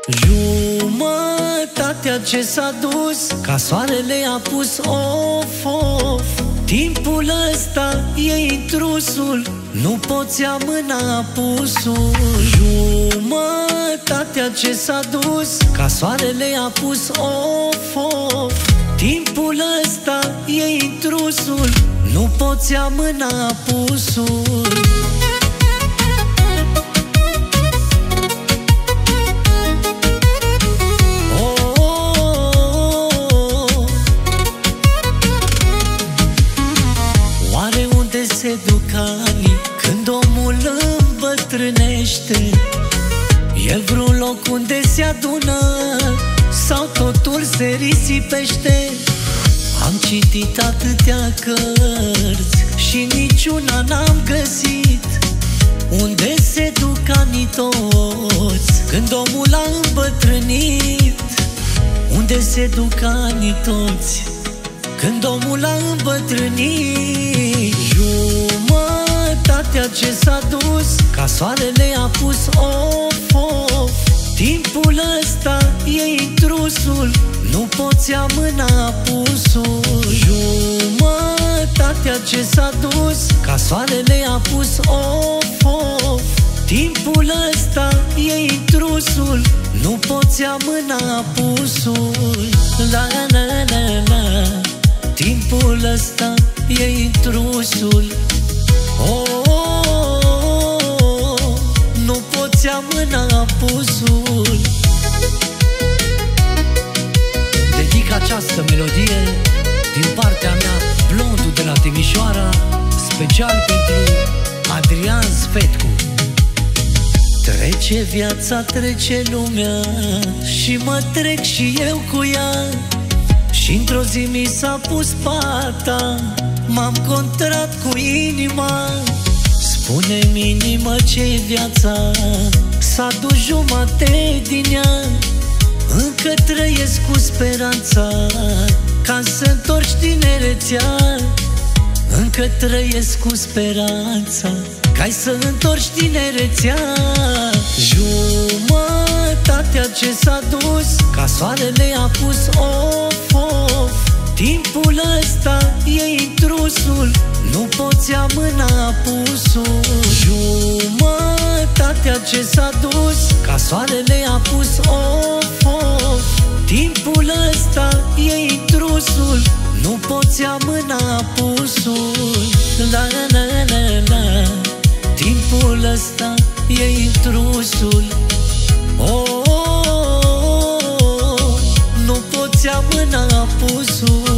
Jumătatea ce s-a dus, ca soarele a pus of, of. Timpul ăsta e intrusul, nu poți amâna apusul. Jumătatea ce s-a dus, ca soarele a pus of, of. Timpul ăsta e intrusul, nu poți amâna apusul. Se duc anii când omul îmbătrânește? E vreun loc unde se adună sau totul se risipește? Am citit atâtea cărți și niciuna n-am găsit unde se duc anii toți când omul a îmbătrânit. Unde se duc anii toți când omul a îmbătrânit? Jumătatea ce s-a dus, ca soarele a pus of, of. Timpul ăsta e intrusul, nu poți amâna apusul. Jumătatea ce s-a dus, ca soarele a pus of, of. Timpul ăsta e intrusul, nu poți amâna apusul. La la la la, timpul ăsta e intrusul. Oh, oh, oh, oh, nu poți amâna apusul. Dedic această melodie din partea mea, Blondul de la Timișoara, special pentru Adrian Sfetcu. Trece viața, trece lumea și mă trec și eu cu ea. Și într-o zi mi s-a pus pata, m-am contrat cu inima. Spune-mi, inimă, ce-i viața? S-a dus jumate din ea. Încă trăiesc cu speranța ca să întorci tinerețea. Încă trăiesc cu speranța ca să întorci tinerețea. Jumătatea ce s-a dus, ca soarele a pus of, of. Timpul ăsta e intrusul, nu poți amâna apusul. Jumătatea ce s-a dus, ca soarele a pus of, of. Timpul ăsta e intrusul, nu poți amâna apusul. La la la la la, timpul ăsta e intrusul. Oh, oh, oh, oh, nu poți amâna apusul.